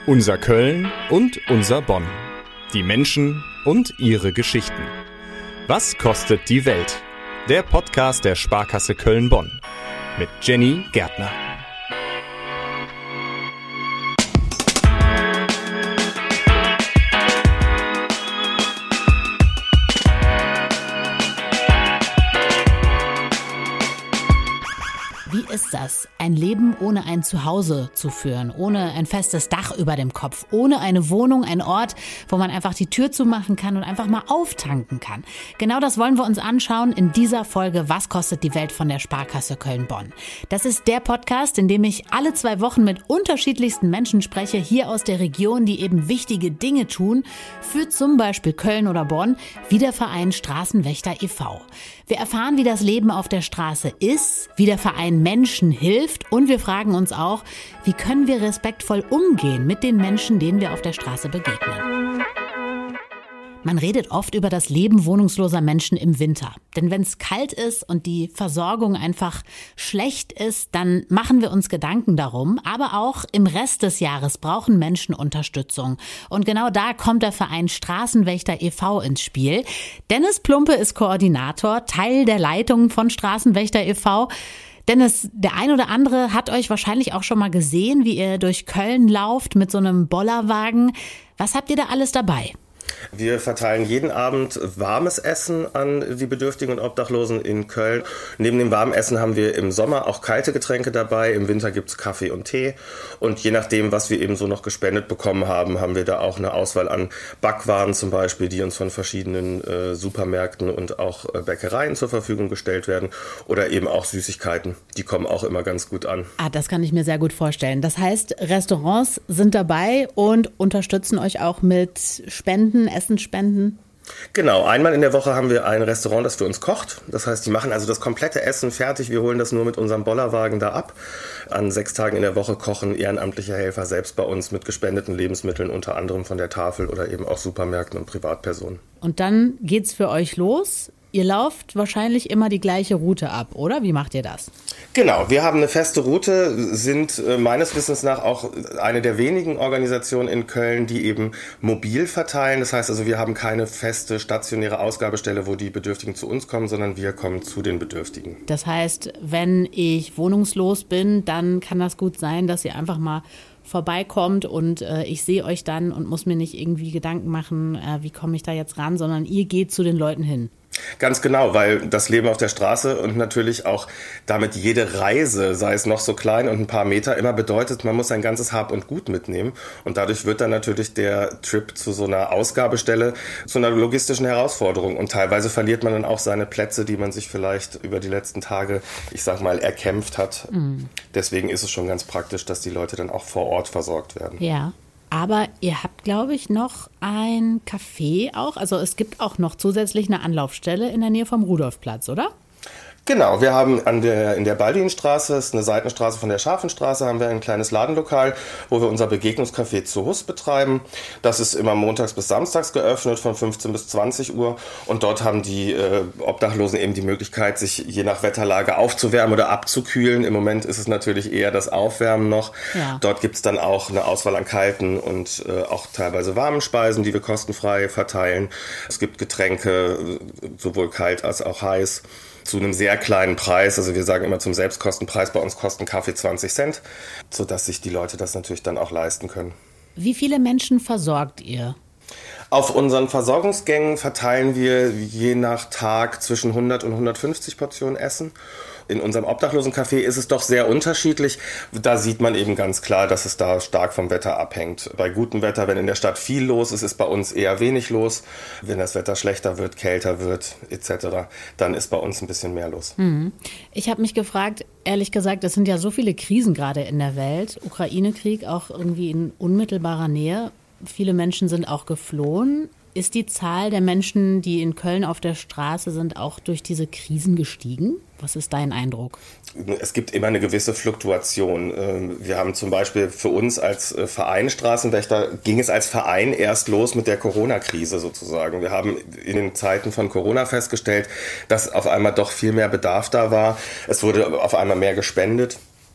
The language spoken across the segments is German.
Unser Köln und unser Bonn. Die Menschen und ihre Geschichten. Was kostet die Welt? Der Podcast der Sparkasse Köln-Bonn. Mit Jenny Gärtner. Wie ist das, ein Leben ohne ein Zuhause zu führen, ohne ein festes Dach über dem Kopf, ohne eine Wohnung, ein Ort, wo man einfach die Tür zumachen kann und einfach mal auftanken kann? Genau das wollen wir uns anschauen in dieser Folge Was kostet die Welt von der Sparkasse Köln-Bonn. Das ist der Podcast, in dem ich alle 2 Wochen mit unterschiedlichsten Menschen spreche, hier aus der Region, die eben wichtige Dinge tun, für zum Beispiel Köln oder Bonn, wie der Verein Straßenwächter e.V. Wir erfahren, wie das Leben auf der Straße ist, wie der Verein Menschen hilft und wir fragen uns auch, wie können wir respektvoll umgehen mit den Menschen, denen wir auf der Straße begegnen. Man redet oft über das Leben wohnungsloser Menschen im Winter. Denn wenn es kalt ist und die Versorgung einfach schlecht ist, dann machen wir uns Gedanken darum. Aber auch im Rest des Jahres brauchen Menschen Unterstützung. Und genau da kommt der Verein Straßenwächter e.V. ins Spiel. Dennis Plumpe ist Koordinator, Teil der Leitung von Straßenwächter e.V. Dennis, der ein oder andere hat euch wahrscheinlich auch schon mal gesehen, wie ihr durch Köln lauft mit so einem Bollerwagen. Was habt ihr da alles dabei? Wir verteilen jeden Abend warmes Essen an die Bedürftigen und Obdachlosen in Köln. Neben dem warmen Essen haben wir im Sommer auch kalte Getränke dabei. Im Winter gibt es Kaffee und Tee. Und je nachdem, was wir eben so noch gespendet bekommen haben, haben wir da auch eine Auswahl an Backwaren zum Beispiel, die uns von verschiedenen Supermärkten und auch Bäckereien zur Verfügung gestellt werden. Oder eben auch Süßigkeiten. Die kommen auch immer ganz gut an. Das kann ich mir sehr gut vorstellen. Das heißt, Restaurants sind dabei und unterstützen euch auch mit Spenden, Essensspenden? Genau, einmal in der Woche haben wir ein Restaurant, das für uns kocht. Das heißt, die machen also das komplette Essen fertig. Wir holen das nur mit unserem Bollerwagen da ab. An 6 Tagen in der Woche kochen ehrenamtliche Helfer selbst bei uns mit gespendeten Lebensmitteln, unter anderem von der Tafel oder eben auch Supermärkten und Privatpersonen. Und dann geht's für euch los. Ihr lauft wahrscheinlich immer die gleiche Route ab, oder? Wie macht ihr das? Genau, wir haben eine feste Route, sind meines Wissens nach auch eine der wenigen Organisationen in Köln, die eben mobil verteilen. Das heißt also, wir haben keine feste stationäre Ausgabestelle, wo die Bedürftigen zu uns kommen, sondern wir kommen zu den Bedürftigen. Das heißt, wenn ich wohnungslos bin, dann kann das gut sein, dass ihr einfach mal vorbeikommt und ich sehe euch dann und muss mir nicht irgendwie Gedanken machen, wie komme ich da jetzt ran, sondern ihr geht zu den Leuten hin. Ganz genau, weil das Leben auf der Straße und natürlich auch damit jede Reise, sei es noch so klein und ein paar Meter, immer bedeutet, man muss sein ganzes Hab und Gut mitnehmen. Und dadurch wird dann natürlich der Trip zu so einer Ausgabestelle zu einer logistischen Herausforderung. Und teilweise verliert man dann auch seine Plätze, die man sich vielleicht über die letzten Tage, ich sag mal, erkämpft hat. Deswegen ist es schon ganz praktisch, dass die Leute dann auch vor Ort versorgt werden. Ja. Aber ihr habt, glaube ich, noch ein Café auch. Also es gibt auch noch zusätzlich eine Anlaufstelle in der Nähe vom Rudolfplatz, oder? Genau, wir haben in der Baldwinstraße, das ist eine Seitenstraße von der Scharfenstraße, haben wir ein kleines Ladenlokal, wo wir unser Begegnungscafé zu Hus betreiben. Das ist immer montags bis samstags geöffnet, von 15 bis 20 Uhr. Und dort haben die Obdachlosen eben die Möglichkeit, sich je nach Wetterlage aufzuwärmen oder abzukühlen. Im Moment ist es natürlich eher das Aufwärmen noch. Ja. Dort gibt es dann auch eine Auswahl an kalten und auch teilweise warmen Speisen, die wir kostenfrei verteilen. Es gibt Getränke, sowohl kalt als auch heiß, zu einem sehr kleinen Preis. Also wir sagen immer zum Selbstkostenpreis, bei uns kosten Kaffee 20 Cent, sodass sich die Leute das natürlich dann auch leisten können. Wie viele Menschen versorgt ihr? Auf unseren Versorgungsgängen verteilen wir je nach Tag zwischen 100 und 150 Portionen Essen. In unserem Obdachlosencafé ist es doch sehr unterschiedlich. Da sieht man eben ganz klar, dass es da stark vom Wetter abhängt. Bei gutem Wetter, wenn in der Stadt viel los ist, ist bei uns eher wenig los. Wenn das Wetter schlechter wird, kälter wird etc., dann ist bei uns ein bisschen mehr los. Ich habe mich gefragt, ehrlich gesagt, es sind ja so viele Krisen gerade in der Welt. Ukraine-Krieg auch irgendwie in unmittelbarer Nähe. Viele Menschen sind auch geflohen. Ist die Zahl der Menschen, die in Köln auf der Straße sind, auch durch diese Krisen gestiegen? Was ist dein Eindruck? Es gibt immer eine gewisse Fluktuation. Wir haben zum Beispiel für uns als Verein Straßenwächter, ging es als Verein erst los mit der Corona-Krise sozusagen. Wir haben in den Zeiten von Corona festgestellt, dass auf einmal doch viel mehr Bedarf da war. Es wurde auf einmal mehr gespendet.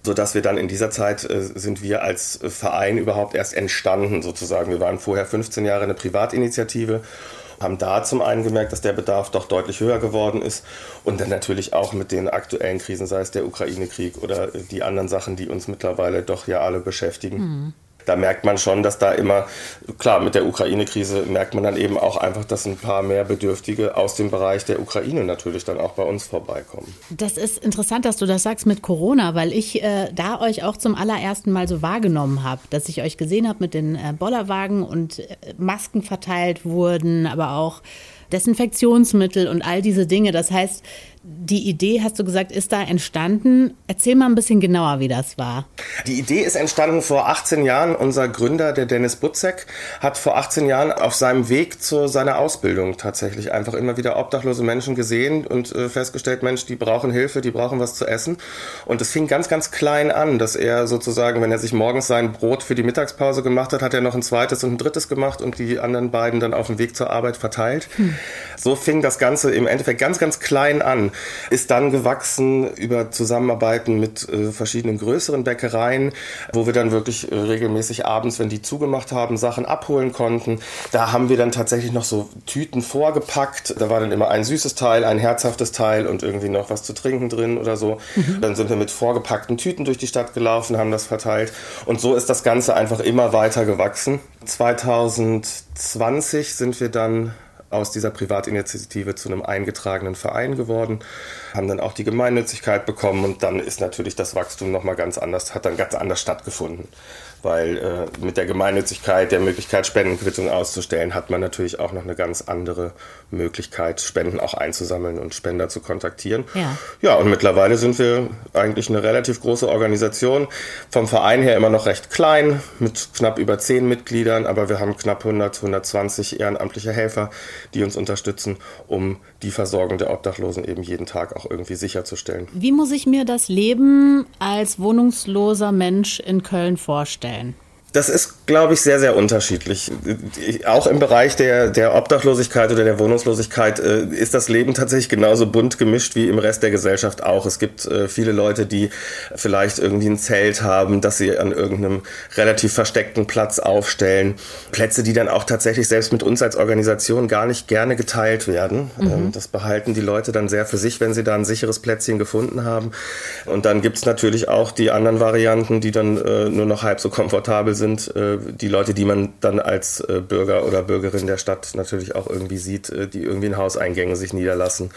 sodass wir dann in dieser Zeit sind wir als Verein überhaupt erst entstanden sozusagen. Wir waren vorher 15 Jahre eine Privatinitiative, haben da zum einen gemerkt, dass der Bedarf doch deutlich höher geworden ist und dann natürlich auch mit den aktuellen Krisen, sei es der Ukraine-Krieg oder die anderen Sachen, die uns mittlerweile doch ja alle beschäftigen. Mhm. Da merkt man schon, dass da immer, klar, mit der Ukraine-Krise merkt man dann eben auch einfach, dass ein paar mehr Bedürftige aus dem Bereich der Ukraine natürlich dann auch bei uns vorbeikommen. Das ist interessant, dass du das sagst mit Corona, weil ich da euch auch zum allerersten Mal so wahrgenommen habe, dass ich euch gesehen habe mit den Bollerwagen und Masken verteilt wurden, aber auch Desinfektionsmittel und all diese Dinge. Das heißt, die Idee, hast du gesagt, ist da entstanden. Erzähl mal ein bisschen genauer, wie das war. Die Idee ist entstanden vor 18 Jahren. Unser Gründer, der Dennis Butzek, hat vor 18 Jahren auf seinem Weg zu seiner Ausbildung tatsächlich einfach immer wieder obdachlose Menschen gesehen und festgestellt, Mensch, die brauchen Hilfe, die brauchen was zu essen. Und es fing ganz, ganz klein an, dass er sozusagen, wenn er sich morgens sein Brot für die Mittagspause gemacht hat, hat er noch ein zweites und ein drittes gemacht und die anderen beiden dann auf dem Weg zur Arbeit verteilt. So fing das Ganze im Endeffekt ganz, ganz klein an. Ist dann gewachsen über Zusammenarbeiten mit verschiedenen größeren Bäckereien, wo wir dann wirklich regelmäßig abends, wenn die zugemacht haben, Sachen abholen konnten. Da haben wir dann tatsächlich noch so Tüten vorgepackt. Da war dann immer ein süßes Teil, ein herzhaftes Teil und irgendwie noch was zu trinken drin oder so. Dann sind wir mit vorgepackten Tüten durch die Stadt gelaufen, haben das verteilt. Und so ist das Ganze einfach immer weiter gewachsen. 2020 sind wir dann aus dieser Privatinitiative zu einem eingetragenen Verein geworden, haben dann auch die Gemeinnützigkeit bekommen und dann ist natürlich das Wachstum nochmal ganz anders, hat dann ganz anders stattgefunden. Weil mit der Gemeinnützigkeit, der Möglichkeit, Spendenquittung auszustellen, hat man natürlich auch noch eine ganz andere Möglichkeit, Spenden auch einzusammeln und Spender zu kontaktieren. Ja, und mittlerweile sind wir eigentlich eine relativ große Organisation. Vom Verein her immer noch recht klein, mit knapp über 10 Mitgliedern, aber wir haben knapp 120 ehrenamtliche Helfer, die uns unterstützen, um die Versorgung der Obdachlosen eben jeden Tag auch irgendwie sicherzustellen. Wie muss ich mir das Leben als wohnungsloser Mensch in Köln vorstellen? Das ist, glaube ich, sehr, sehr unterschiedlich. Auch im Bereich der Obdachlosigkeit oder der Wohnungslosigkeit ist das Leben tatsächlich genauso bunt gemischt wie im Rest der Gesellschaft auch. Es gibt viele Leute, die vielleicht irgendwie ein Zelt haben, das sie an irgendeinem relativ versteckten Platz aufstellen. Plätze, die dann auch tatsächlich selbst mit uns als Organisation gar nicht gerne geteilt werden. Das behalten die Leute dann sehr für sich, wenn sie da ein sicheres Plätzchen gefunden haben. Und dann gibt's natürlich auch die anderen Varianten, die dann nur noch halb so komfortabel sind, die Leute, die man dann als Bürger oder Bürgerin der Stadt natürlich auch irgendwie sieht, die irgendwie in Hauseingängen sich niederlassen.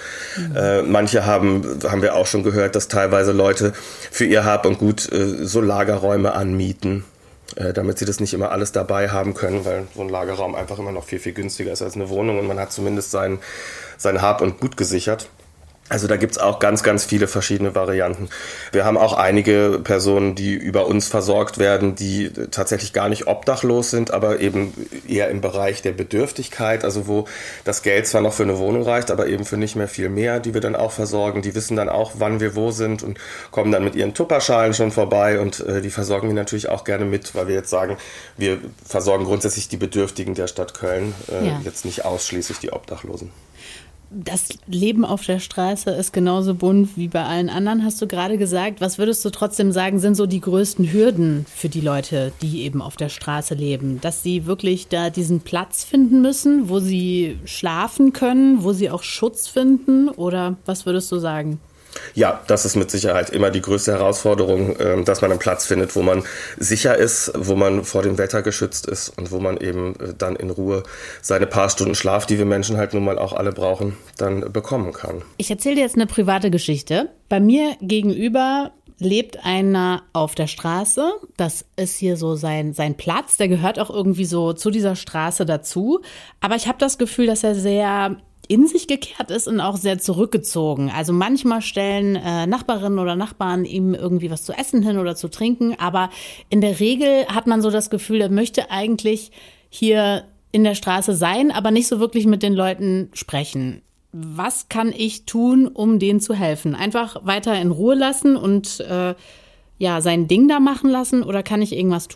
Manche haben wir auch schon gehört, dass teilweise Leute für ihr Hab und Gut so Lagerräume anmieten, damit sie das nicht immer alles dabei haben können, weil so ein Lagerraum einfach immer noch viel, viel günstiger ist als eine Wohnung und man hat zumindest sein Hab und Gut gesichert. Also da gibt's auch ganz, ganz viele verschiedene Varianten. Wir haben auch einige Personen, die über uns versorgt werden, die tatsächlich gar nicht obdachlos sind, aber eben eher im Bereich der Bedürftigkeit, also wo das Geld zwar noch für eine Wohnung reicht, aber eben für nicht mehr viel mehr, die wir dann auch versorgen. Die wissen dann auch, wann wir wo sind und kommen dann mit ihren Tupperschalen schon vorbei und die versorgen wir natürlich auch gerne mit, weil wir jetzt sagen, wir versorgen grundsätzlich die Bedürftigen der Stadt Köln, jetzt nicht ausschließlich die Obdachlosen. Das Leben auf der Straße ist genauso bunt wie bei allen anderen, hast du gerade gesagt. Was würdest du trotzdem sagen, sind so die größten Hürden für die Leute, die eben auf der Straße leben? Dass sie wirklich da diesen Platz finden müssen, wo sie schlafen können, wo sie auch Schutz finden? Oder was würdest du sagen? Ja, das ist mit Sicherheit immer die größte Herausforderung, dass man einen Platz findet, wo man sicher ist, wo man vor dem Wetter geschützt ist und wo man eben dann in Ruhe seine paar Stunden Schlaf, die wir Menschen halt nun mal auch alle brauchen, dann bekommen kann. Ich erzähle dir jetzt eine private Geschichte. Bei mir gegenüber lebt einer auf der Straße. Das ist hier so sein Platz. Der gehört auch irgendwie so zu dieser Straße dazu. Aber ich habe das Gefühl, dass er sehr in sich gekehrt ist und auch sehr zurückgezogen. Also manchmal stellen Nachbarinnen oder Nachbarn ihm irgendwie was zu essen hin oder zu trinken, aber in der Regel hat man so das Gefühl, er möchte eigentlich hier in der Straße sein, aber nicht so wirklich mit den Leuten sprechen. Was kann ich tun, um denen zu helfen? Einfach weiter in Ruhe lassen und sein Ding da machen lassen oder kann ich irgendwas tun?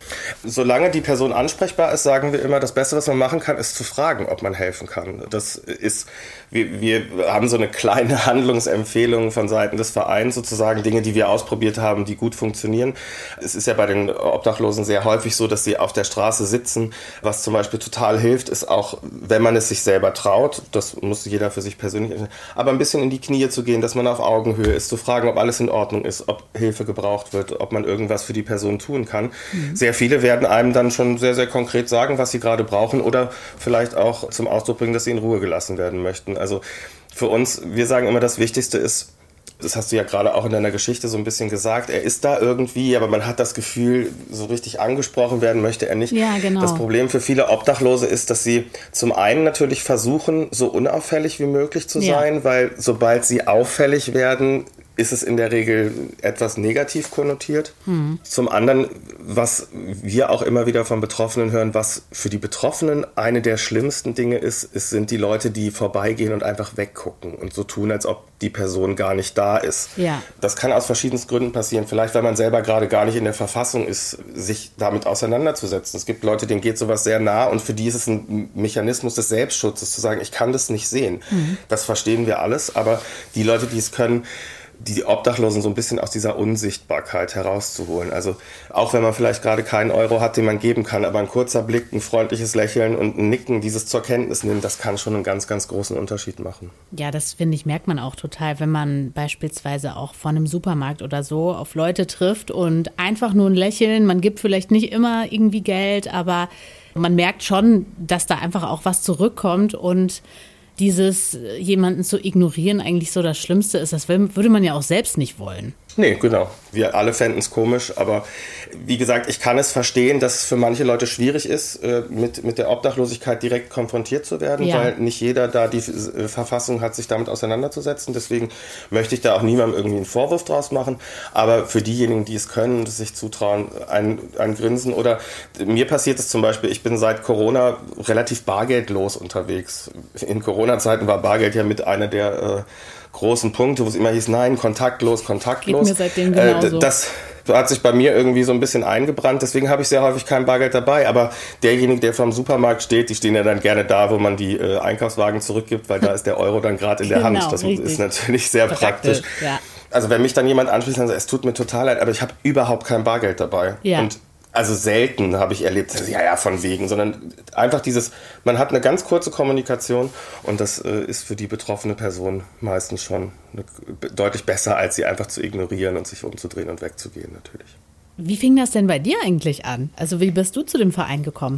Solange die Person ansprechbar ist, sagen wir immer, das Beste, was man machen kann, ist zu fragen, ob man helfen kann. Das ist, wir haben so eine kleine Handlungsempfehlung von Seiten des Vereins, sozusagen Dinge, die wir ausprobiert haben, die gut funktionieren. Es ist ja bei den Obdachlosen sehr häufig so, dass sie auf der Straße sitzen. Was zum Beispiel total hilft, ist auch, wenn man es sich selber traut, das muss jeder für sich persönlich, aber ein bisschen in die Knie zu gehen, dass man auf Augenhöhe ist, zu fragen, ob alles in Ordnung ist, ob Hilfe gebraucht wird, ob man irgendwas für die Person tun kann. Sehr viele werden einem dann schon sehr, sehr konkret sagen, was sie gerade brauchen oder vielleicht auch zum Ausdruck bringen, dass sie in Ruhe gelassen werden möchten. Also für uns, wir sagen immer, das Wichtigste ist, das hast du ja gerade auch in deiner Geschichte so ein bisschen gesagt, er ist da irgendwie, aber man hat das Gefühl, so richtig angesprochen werden möchte er nicht. Ja, genau. Das Problem für viele Obdachlose ist, dass sie zum einen natürlich versuchen, so unauffällig wie möglich zu sein, weil sobald sie auffällig werden, ist es in der Regel etwas negativ konnotiert. Zum anderen, was wir auch immer wieder von Betroffenen hören, was für die Betroffenen eine der schlimmsten Dinge ist, sind die Leute, die vorbeigehen und einfach weggucken und so tun, als ob die Person gar nicht da ist. Ja. Das kann aus verschiedensten Gründen passieren. Vielleicht, weil man selber gerade gar nicht in der Verfassung ist, sich damit auseinanderzusetzen. Es gibt Leute, denen geht sowas sehr nah und für die ist es ein Mechanismus des Selbstschutzes, zu sagen, ich kann das nicht sehen. Das verstehen wir alles, aber die Leute, die es können, die Obdachlosen so ein bisschen aus dieser Unsichtbarkeit herauszuholen. Also auch wenn man vielleicht gerade keinen Euro hat, den man geben kann, aber ein kurzer Blick, ein freundliches Lächeln und ein Nicken, dieses zur Kenntnis nehmen, das kann schon einen ganz, ganz großen Unterschied machen. Ja, das finde ich, merkt man auch total, wenn man beispielsweise auch vor einem Supermarkt oder so auf Leute trifft und einfach nur ein Lächeln, man gibt vielleicht nicht immer irgendwie Geld, aber man merkt schon, dass da einfach auch was zurückkommt und dieses jemanden zu ignorieren eigentlich so das Schlimmste ist, das würde man ja auch selbst nicht wollen. Nee, genau. Wir alle fänden es komisch, aber wie gesagt, ich kann es verstehen, dass es für manche Leute schwierig ist, mit der Obdachlosigkeit direkt konfrontiert zu werden, weil nicht jeder da die Verfassung hat, sich damit auseinanderzusetzen. Deswegen möchte ich da auch niemandem irgendwie einen Vorwurf draus machen, aber für diejenigen, die es können und es sich zutrauen, ein Grinsen. Oder mir passiert es zum Beispiel, ich bin seit Corona relativ bargeldlos unterwegs. In Corona-Zeiten war Bargeld ja mit einer der großen Punkte, wo es immer hieß, nein, kontaktlos. Geht mir seitdem genauso. Das hat sich bei mir irgendwie so ein bisschen eingebrannt, deswegen habe ich sehr häufig kein Bargeld dabei, aber derjenige, der vorm Supermarkt steht, die stehen ja dann gerne da, wo man die Einkaufswagen zurückgibt, weil da ist der Euro dann gerade in der Hand. Das ist natürlich sehr praktisch. Ja. Also wenn mich dann jemand anspricht und sagt, es tut mir total leid, aber ich habe überhaupt kein Bargeld dabei. Ja. Und also selten habe ich erlebt, ja, von wegen, sondern einfach man hat eine ganz kurze Kommunikation und das ist für die betroffene Person meistens schon deutlich besser, als sie einfach zu ignorieren und sich umzudrehen und wegzugehen natürlich. Wie fing das denn bei dir eigentlich an? Also wie bist du zu dem Verein gekommen?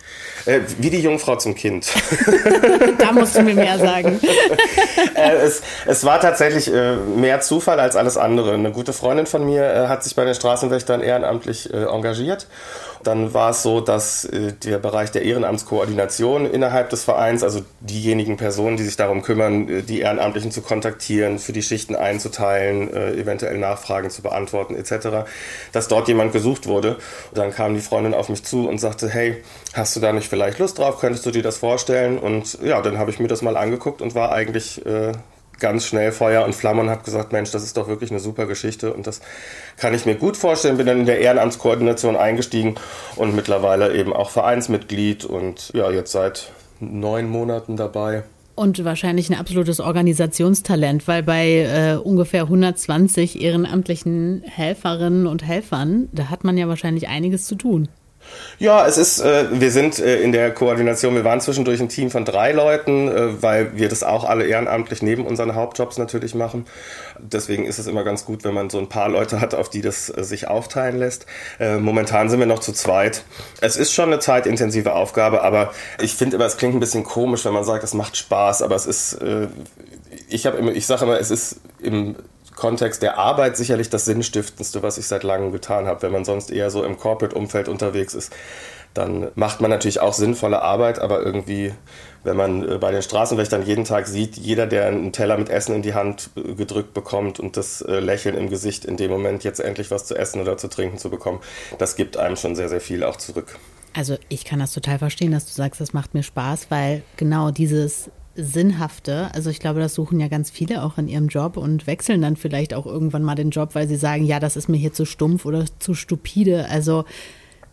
Wie die Jungfrau zum Kind. Da musst du mir mehr sagen. Es war tatsächlich mehr Zufall als alles andere. Eine gute Freundin von mir hat sich bei den Straßenwächtern ehrenamtlich engagiert. Dann war es so, dass der Bereich der Ehrenamtskoordination innerhalb des Vereins, also diejenigen Personen, die sich darum kümmern, die Ehrenamtlichen zu kontaktieren, für die Schichten einzuteilen, eventuell Nachfragen zu beantworten etc., dass dort jemand gesucht wurde. Und dann kam die Freundin auf mich zu und sagte, hey, hast du da nicht vielleicht Lust drauf? Könntest du dir das vorstellen? Und ja, dann habe ich mir das mal angeguckt und war eigentlich ganz schnell Feuer und Flamme und habe gesagt, Mensch, das ist doch wirklich eine super Geschichte und das kann ich mir gut vorstellen. Bin dann in der Ehrenamtskoordination eingestiegen und mittlerweile eben auch Vereinsmitglied und ja, jetzt seit 9 Monaten dabei. Und wahrscheinlich ein absolutes Organisationstalent, weil bei ungefähr 120 ehrenamtlichen Helferinnen und Helfern, da hat man ja wahrscheinlich einiges zu tun. Ja, wir sind in der Koordination, wir waren zwischendurch ein Team von 3 Leuten, weil wir das auch alle ehrenamtlich neben unseren Hauptjobs natürlich machen. Deswegen ist es immer ganz gut, wenn man so ein paar Leute hat, auf die das sich aufteilen lässt. Momentan sind wir noch zu 2. Es ist schon eine zeitintensive Aufgabe, aber ich finde immer, es klingt ein bisschen komisch, wenn man sagt, es macht Spaß, aber es ist, ich sage immer, es ist im Kontext der Arbeit sicherlich das Sinnstiftendste, was ich seit langem getan habe. Wenn man sonst eher so im Corporate-Umfeld unterwegs ist, dann macht man natürlich auch sinnvolle Arbeit, aber irgendwie, wenn man bei den Straßenwächtern jeden Tag sieht, jeder, der einen Teller mit Essen in die Hand gedrückt bekommt und das Lächeln im Gesicht in dem Moment, jetzt endlich was zu essen oder zu trinken zu bekommen, das gibt einem schon sehr, sehr viel auch zurück. Also ich kann das total verstehen, dass du sagst, das macht mir Spaß, weil genau dieses Sinnhafte, also ich glaube, das suchen ja ganz viele auch in ihrem Job und wechseln dann vielleicht auch irgendwann mal den Job, weil sie sagen, ja, das ist mir hier zu stumpf oder zu stupide. Also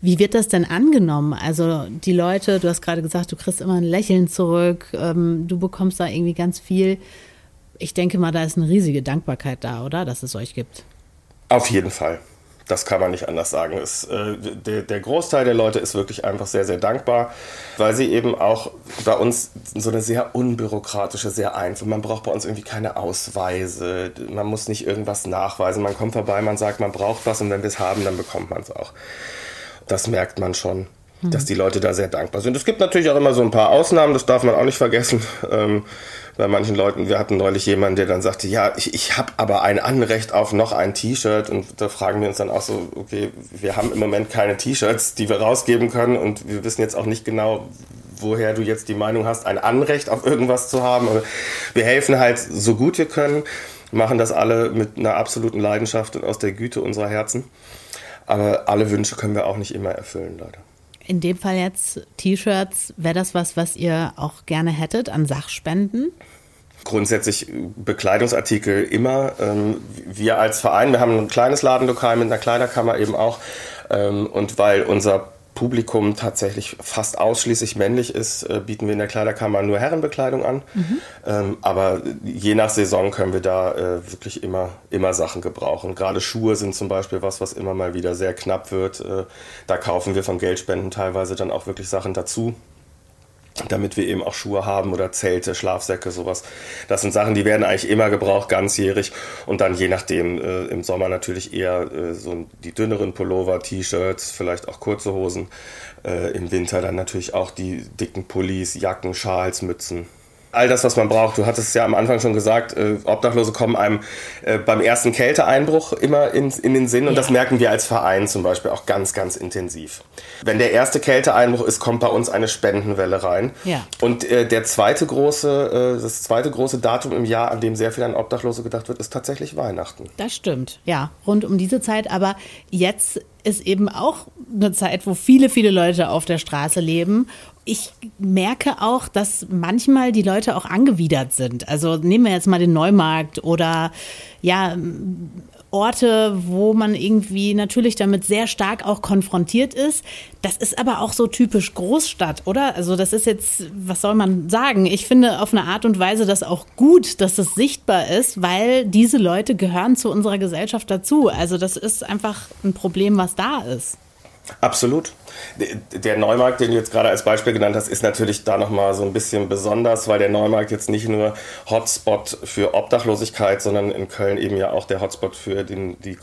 Wie wird das denn angenommen? Also die Leute, du hast gerade gesagt, du kriegst immer ein Lächeln zurück, du bekommst da irgendwie ganz viel. Ich denke mal, da ist eine riesige Dankbarkeit da, oder? Dass es euch gibt. Auf jeden Fall. Das kann man nicht anders sagen. Der Großteil der Leute ist wirklich einfach sehr, sehr dankbar, weil sie eben auch bei uns so eine sehr unbürokratische, sehr einfach. Man braucht bei uns irgendwie keine Ausweise, man muss nicht irgendwas nachweisen. Man kommt vorbei, man sagt, man braucht was und wenn wir es haben, dann bekommt man es auch. Das merkt man schon, dass die Leute da sehr dankbar sind. Es gibt natürlich auch immer so ein paar Ausnahmen, das darf man auch nicht vergessen. Bei manchen Leuten, wir hatten neulich jemanden, der dann sagte, ja, ich habe aber ein Anrecht auf noch ein T-Shirt und da fragen wir uns dann auch so, okay, wir haben im Moment keine T-Shirts, die wir rausgeben können und wir wissen jetzt auch nicht genau, woher du jetzt die Meinung hast, ein Anrecht auf irgendwas zu haben. Aber wir helfen halt so gut wir können, machen das alle mit einer absoluten Leidenschaft und aus der Güte unserer Herzen. Aber alle Wünsche können wir auch nicht immer erfüllen, leider. In dem Fall jetzt T-Shirts, wäre das was ihr auch gerne hättet an Sachspenden? Grundsätzlich Bekleidungsartikel immer. Wir als Verein, wir haben ein kleines Ladenlokal mit einer Kleiderkammer eben auch. Und weil unser Publikum tatsächlich fast ausschließlich männlich ist, bieten wir in der Kleiderkammer nur Herrenbekleidung an. Aber je nach Saison können wir da wirklich immer Sachen gebrauchen. Gerade Schuhe sind zum Beispiel was immer mal wieder sehr knapp wird. Da kaufen wir von Geldspenden teilweise dann auch wirklich Sachen dazu, damit wir eben auch Schuhe haben oder Zelte, Schlafsäcke, sowas. Das sind Sachen, die werden eigentlich immer gebraucht, ganzjährig. Und dann je nachdem im Sommer natürlich eher so die dünneren Pullover, T-Shirts, vielleicht auch kurze Hosen. Im Winter dann natürlich auch die dicken Pullis, Jacken, Schals, Mützen. All das, was man braucht. Du hattest ja am Anfang schon gesagt, Obdachlose kommen einem beim ersten Kälteeinbruch immer in den Sinn. Und das merken wir als Verein zum Beispiel auch ganz, ganz intensiv. Wenn der erste Kälteeinbruch ist, kommt bei uns eine Spendenwelle rein. Ja. Und das zweite große Datum im Jahr, an dem sehr viel an Obdachlose gedacht wird, ist tatsächlich Weihnachten. Das stimmt, ja, rund um diese Zeit. Aber jetzt ist eben auch eine Zeit, wo viele, viele Leute auf der Straße leben. Ich merke auch, dass manchmal die Leute auch angewidert sind. Also nehmen wir jetzt mal den Neumarkt oder ja, Orte, wo man irgendwie natürlich damit sehr stark auch konfrontiert ist. Das ist aber auch so typisch Großstadt, oder? Also das ist jetzt, was soll man sagen? Ich finde auf eine Art und Weise das auch gut, dass das sichtbar ist, weil diese Leute gehören zu unserer Gesellschaft dazu. Also das ist einfach ein Problem, was da ist. Absolut. Der Neumarkt, den du jetzt gerade als Beispiel genannt hast, ist natürlich da nochmal so ein bisschen besonders, weil der Neumarkt jetzt nicht nur Hotspot für Obdachlosigkeit, sondern in Köln eben ja auch der Hotspot für die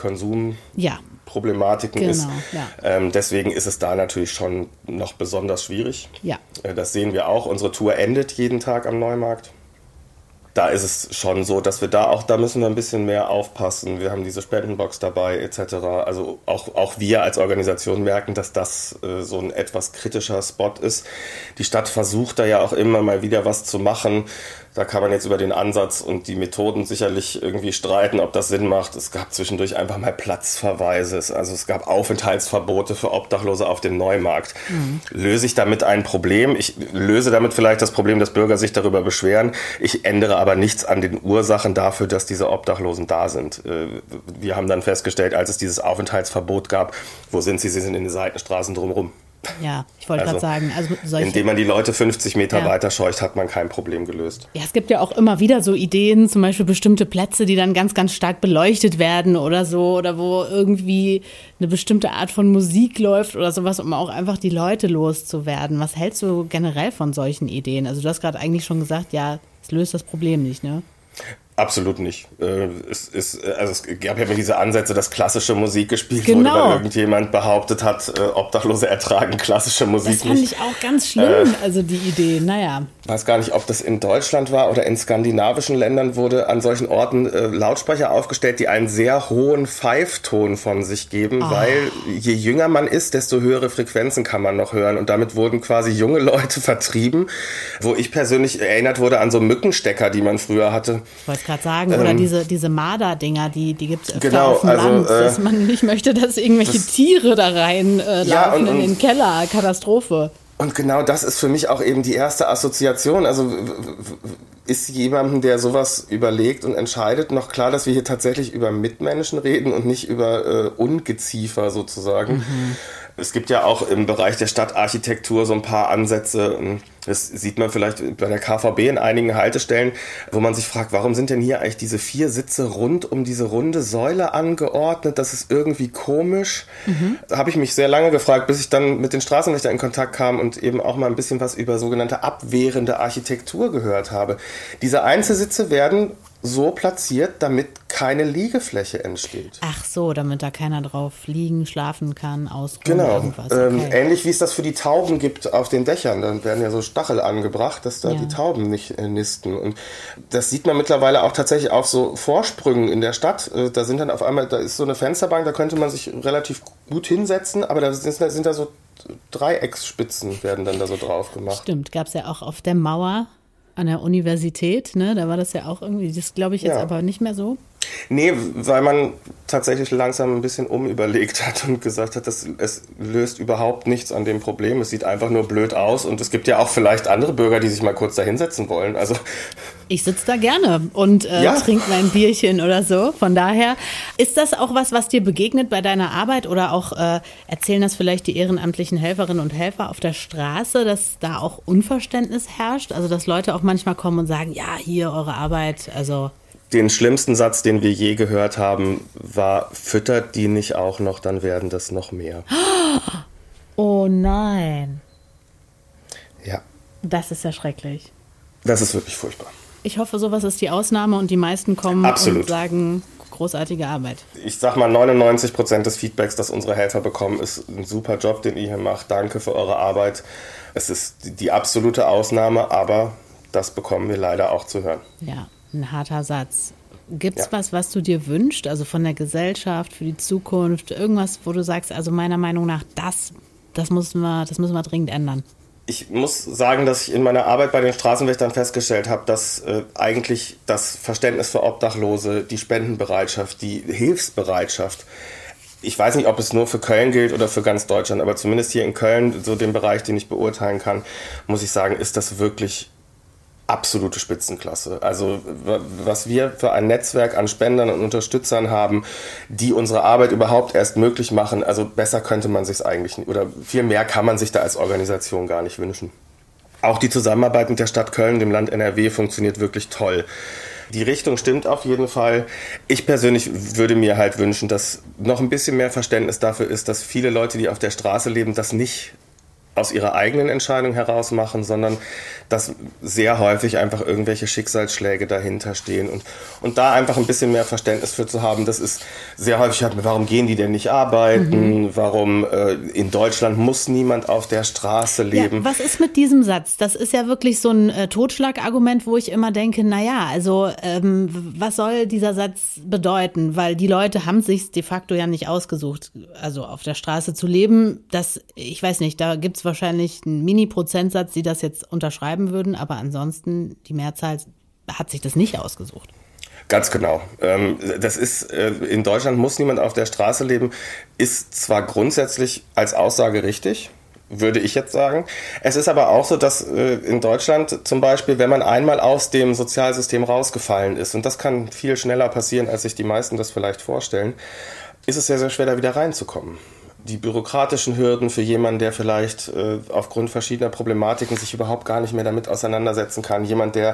Konsumproblematiken ist. Ja. Deswegen ist es da natürlich schon noch besonders schwierig. Ja. Das sehen wir auch. Unsere Tour endet jeden Tag am Neumarkt. Da ist es schon so, dass wir da müssen wir ein bisschen mehr aufpassen. Wir haben diese Spendenbox dabei etc. Also auch wir als Organisation merken, dass das so ein etwas kritischer Spot ist. Die Stadt versucht da ja auch immer mal wieder was zu machen. Da kann man jetzt über den Ansatz und die Methoden sicherlich irgendwie streiten, ob das Sinn macht. Es gab zwischendurch einfach mal Platzverweise. Also es gab Aufenthaltsverbote für Obdachlose auf dem Neumarkt. Löse ich damit ein Problem? Ich löse damit vielleicht das Problem, dass Bürger sich darüber beschweren. Ich ändere aber nichts an den Ursachen dafür, dass diese Obdachlosen da sind. Wir haben dann festgestellt, als es dieses Aufenthaltsverbot gab, wo sind sie? Sie sind in den Seitenstraßen drumherum. Ja, ich wollte gerade sagen. Indem man die Leute 50 Meter weiter scheucht, hat man kein Problem gelöst. Ja, es gibt ja auch immer wieder so Ideen, zum Beispiel bestimmte Plätze, die dann ganz, ganz stark beleuchtet werden oder so, oder wo irgendwie eine bestimmte Art von Musik läuft oder sowas, um auch einfach die Leute loszuwerden. Was hältst du generell von solchen Ideen? Also du hast gerade eigentlich schon gesagt, ja, es löst das Problem nicht, ne? Absolut nicht. Es gab ja immer diese Ansätze, dass klassische Musik gespielt wurde, weil irgendjemand behauptet hat, Obdachlose ertragen klassische Musik nicht. Das fand ich auch ganz schlimm, also die Idee, naja. Ich weiß gar nicht, ob das in Deutschland war oder in skandinavischen Ländern wurde an solchen Orten Lautsprecher aufgestellt, die einen sehr hohen Pfeifton von sich geben, weil je jünger man ist, desto höhere Frequenzen kann man noch hören. Und damit wurden quasi junge Leute vertrieben, wo ich persönlich erinnert wurde an so Mückenstecker, die man früher hatte. Ich wollte gerade sagen, oder diese Marder-Dinger, die gibt es öfter auf dem Land, dass man nicht möchte, dass irgendwelche Tiere da rein laufen in den Keller. Katastrophe. Und genau das ist für mich auch eben die erste Assoziation. Also ist jemandem, der sowas überlegt und entscheidet, noch klar, dass wir hier tatsächlich über Mitmenschen reden und nicht über Ungeziefer sozusagen. Es gibt ja auch im Bereich der Stadtarchitektur so ein paar Ansätze. Das sieht man vielleicht bei der KVB in einigen Haltestellen, wo man sich fragt, warum sind denn hier eigentlich diese 4 Sitze rund um diese runde Säule angeordnet? Das ist irgendwie komisch. Da habe ich mich sehr lange gefragt, bis ich dann mit den Straßenwächtern in Kontakt kam und eben auch mal ein bisschen was über sogenannte abwehrende Architektur gehört habe. Diese Einzelsitze werden so platziert, damit keine Liegefläche entsteht. Ach so, damit da keiner drauf liegen, schlafen kann, ausruhen, genau. Irgendwas. Okay. Ähnlich wie es das für die Tauben gibt auf den Dächern. Dann werden ja so Stachel angebracht, dass da die Tauben nicht nisten. Und das sieht man mittlerweile auch tatsächlich auf so Vorsprüngen in der Stadt. Da sind dann auf einmal, da ist so eine Fensterbank, da könnte man sich relativ gut hinsetzen, aber da sind da so Dreiecksspitzen werden dann da so drauf gemacht. Stimmt, gab es ja auch auf der Mauer an der Universität, ne? Da war das ja auch irgendwie, das glaube ich jetzt aber nicht mehr so. Nee, weil man tatsächlich langsam ein bisschen umüberlegt hat und gesagt hat, es löst überhaupt nichts an dem Problem. Es sieht einfach nur blöd aus und es gibt ja auch vielleicht andere Bürger, die sich mal kurz da hinsetzen wollen. Also ich sitze da gerne und trinke mein Bierchen oder so. Von daher, ist das auch was dir begegnet bei deiner Arbeit oder auch erzählen das vielleicht die ehrenamtlichen Helferinnen und Helfer auf der Straße, dass da auch Unverständnis herrscht? Also dass Leute auch manchmal kommen und sagen, ja, hier eure Arbeit, also... Den schlimmsten Satz, den wir je gehört haben, war, füttert die nicht auch noch, dann werden das noch mehr. Oh nein. Ja. Das ist ja schrecklich. Das ist wirklich furchtbar. Ich hoffe, sowas ist die Ausnahme und die meisten kommen und sagen, großartige Arbeit. Ich sag mal, 99% des Feedbacks, das unsere Helfer bekommen, ist ein super Job, den ihr hier macht. Danke für eure Arbeit. Es ist die absolute Ausnahme, aber das bekommen wir leider auch zu hören. Ja. Ein harter Satz. Gibt's was du dir wünschst, also von der Gesellschaft, für die Zukunft, irgendwas, wo du sagst, also meiner Meinung nach, das müssen wir dringend ändern? Ich muss sagen, dass ich in meiner Arbeit bei den Straßenwächtern festgestellt habe, dass eigentlich das Verständnis für Obdachlose, die Spendenbereitschaft, die Hilfsbereitschaft, ich weiß nicht, ob es nur für Köln gilt oder für ganz Deutschland, aber zumindest hier in Köln, so den Bereich, den ich beurteilen kann, muss ich sagen, ist das wirklich absolute Spitzenklasse. Also was wir für ein Netzwerk an Spendern und Unterstützern haben, die unsere Arbeit überhaupt erst möglich machen, also besser könnte man sich es eigentlich nicht, oder viel mehr kann man sich da als Organisation gar nicht wünschen. Auch die Zusammenarbeit mit der Stadt Köln, dem Land NRW, funktioniert wirklich toll. Die Richtung stimmt auf jeden Fall. Ich persönlich würde mir halt wünschen, dass noch ein bisschen mehr Verständnis dafür ist, dass viele Leute, die auf der Straße leben, das nicht aus ihrer eigenen Entscheidung heraus machen, sondern dass sehr häufig einfach irgendwelche Schicksalsschläge dahinter stehen und da einfach ein bisschen mehr Verständnis für zu haben. Das ist sehr häufig, warum gehen die denn nicht arbeiten? Warum in Deutschland muss niemand auf der Straße leben? Ja, was ist mit diesem Satz? Das ist ja wirklich so ein Totschlagargument, wo ich immer denke, also was soll dieser Satz bedeuten? Weil die Leute haben sich de facto ja nicht ausgesucht, also auf der Straße zu leben. Ich weiß nicht, da gibt's wahrscheinlich einen Mini-Prozentsatz, die das jetzt unterschreiben würden, aber ansonsten die Mehrzahl hat sich das nicht ausgesucht. Ganz genau. Das ist, in Deutschland muss niemand auf der Straße leben, ist zwar grundsätzlich als Aussage richtig, würde ich jetzt sagen. Es ist aber auch so, dass in Deutschland zum Beispiel, wenn man einmal aus dem Sozialsystem rausgefallen ist, und das kann viel schneller passieren, als sich die meisten das vielleicht vorstellen, ist es sehr, sehr schwer, da wieder reinzukommen. Die bürokratischen Hürden für jemanden, der vielleicht aufgrund verschiedener Problematiken sich überhaupt gar nicht mehr damit auseinandersetzen kann. Jemand, der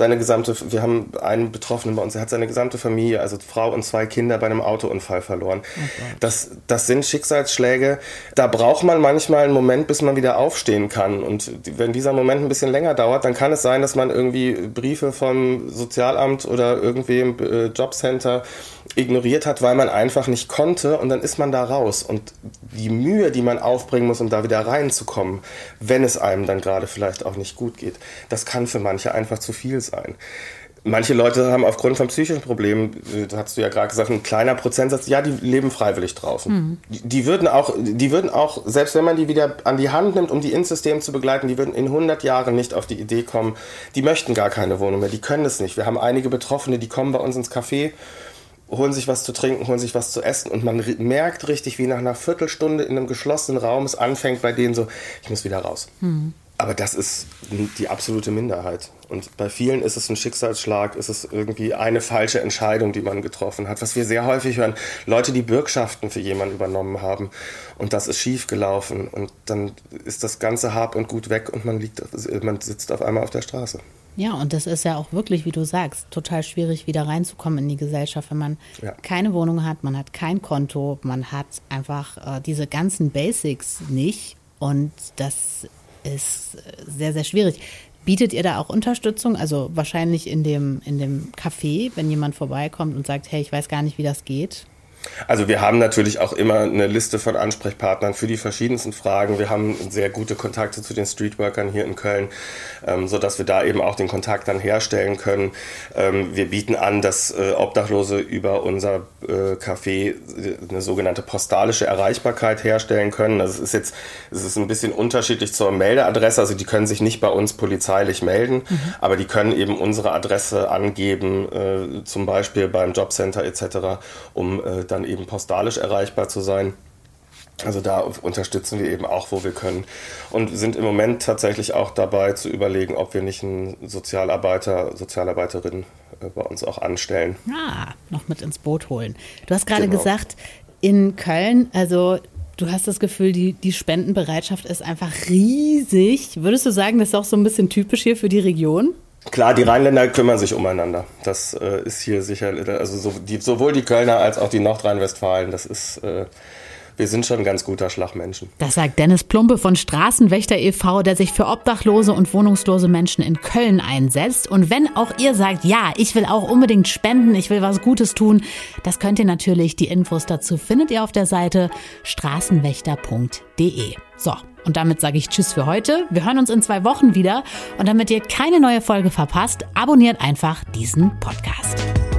wir haben einen Betroffenen bei uns, der hat seine gesamte Familie, also Frau und 2 Kinder bei einem Autounfall verloren. Okay. Das sind Schicksalsschläge. Da braucht man manchmal einen Moment, bis man wieder aufstehen kann. Und wenn dieser Moment ein bisschen länger dauert, dann kann es sein, dass man irgendwie Briefe vom Sozialamt oder irgendwem Jobcenter ignoriert hat, weil man einfach nicht konnte und dann ist man da raus. Und die Mühe, die man aufbringen muss, um da wieder reinzukommen, wenn es einem dann gerade vielleicht auch nicht gut geht, das kann für manche einfach zu viel sein. Manche Leute haben aufgrund von psychischen Problemen, das hast du ja gerade gesagt, ein kleiner Prozentsatz, ja, die leben freiwillig draußen. Die würden auch, selbst wenn man die wieder an die Hand nimmt, um die ins System zu begleiten, die würden in 100 Jahren nicht auf die Idee kommen, die möchten gar keine Wohnung mehr, die können es nicht. Wir haben einige Betroffene, die kommen bei uns ins Café, holen sich was zu trinken, holen sich was zu essen und man merkt richtig, wie nach einer Viertelstunde in einem geschlossenen Raum es anfängt bei denen so, ich muss wieder raus. Aber das ist die absolute Minderheit. Und bei vielen ist es ein Schicksalsschlag, ist es irgendwie eine falsche Entscheidung, die man getroffen hat. Was wir sehr häufig hören, Leute, die Bürgschaften für jemanden übernommen haben und das ist schief gelaufen und dann ist das ganze Hab und Gut weg und man sitzt auf einmal auf der Straße. Ja, und das ist ja auch wirklich, wie du sagst, total schwierig, wieder reinzukommen in die Gesellschaft, wenn man keine Wohnung hat, man hat kein Konto, man hat einfach diese ganzen Basics nicht und das ist sehr, sehr schwierig. Bietet ihr da auch Unterstützung? Also wahrscheinlich in dem Café, wenn jemand vorbeikommt und sagt, hey, ich weiß gar nicht, wie das geht? Also wir haben natürlich auch immer eine Liste von Ansprechpartnern für die verschiedensten Fragen. Wir haben sehr gute Kontakte zu den Streetworkern hier in Köln, sodass wir da eben auch den Kontakt dann herstellen können. Wir bieten an, dass Obdachlose über unser Café eine sogenannte postalische Erreichbarkeit herstellen können. Also es ist ein bisschen unterschiedlich zur Meldeadresse. Also die können sich nicht bei uns polizeilich melden, aber die können eben unsere Adresse angeben, zum Beispiel beim Jobcenter etc., um dann eben postalisch erreichbar zu sein. Also da unterstützen wir eben auch, wo wir können. Und sind im Moment tatsächlich auch dabei zu überlegen, ob wir nicht einen Sozialarbeiterin bei uns auch anstellen. Noch mit ins Boot holen. Du hast gerade gesagt, in Köln, also du hast das Gefühl, die Spendenbereitschaft ist einfach riesig. Würdest du sagen, das ist auch so ein bisschen typisch hier für die Region? Klar, die Rheinländer kümmern sich umeinander. Das ist hier sicher, also sowohl die Kölner als auch die Nordrhein-Westfalen, das ist, wir sind schon ein ganz guter Schlag Menschen. Das sagt Dennis Plumpe von Straßenwächter e.V., der sich für obdachlose und wohnungslose Menschen in Köln einsetzt. Und wenn auch ihr sagt, ja, ich will auch unbedingt spenden, ich will was Gutes tun, das könnt ihr natürlich, die Infos dazu findet ihr auf der Seite straßenwächter.de. So. Und damit sage ich Tschüss für heute. Wir hören uns in 2 Wochen wieder. Und damit ihr keine neue Folge verpasst, abonniert einfach diesen Podcast.